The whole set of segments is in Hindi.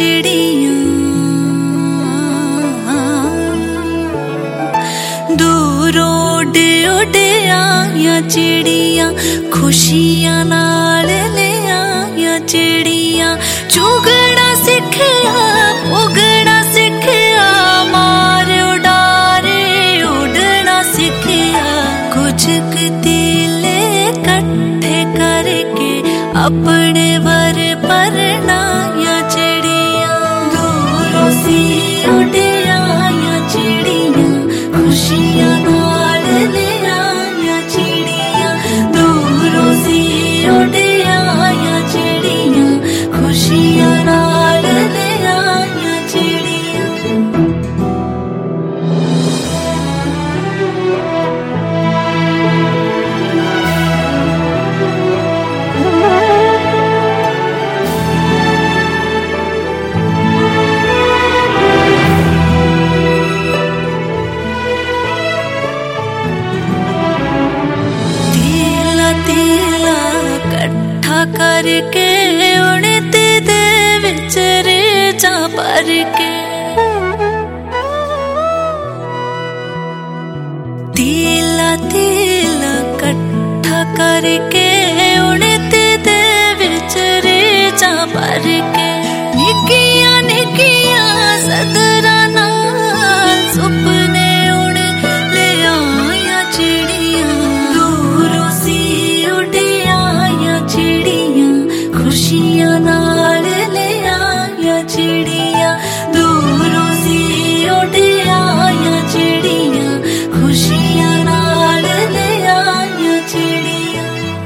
चिड़िया दूरों उड़ उड़ आया चिड़िया खुशियां नाल ले आया चिड़िया चुगड़ा सिखया उगड़ा सिखया मार उड़ारे उड़ना सिखया कुछ दिले इकट्ठे करके अपने वर परनाया चिड़िया दूरों से उड़ आया चिड़िया खुशियां नाल ले आया चिड़िया दूरों से उड़ आया चिड़िया खुशियां नाल ले आया चिड़िया तीला कट्ठा करके उड़ते दे विच रेजा भर के तीला कट्ठा करके उड़ते दे विच रेजा भर के निकिया निकिया सदरा नाल सुपने उड़ ले आया चिड़िया दूरों से उड़ आया चिड़िया खुशियां नाल ले आया चिड़िया दूरों से उड़ आया चिड़िया खुशियां नाल ले आया चिड़िया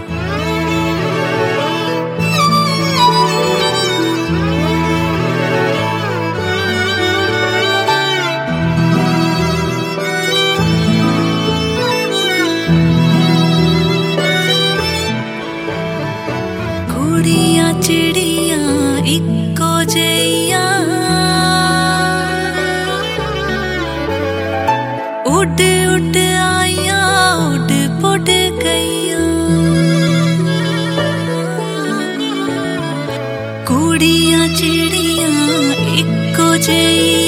कुड़िया चिड़िया इको जइया उड़ उड़ आया उड़ पुड़ गईया कुड़िया चिड़िया इको जइया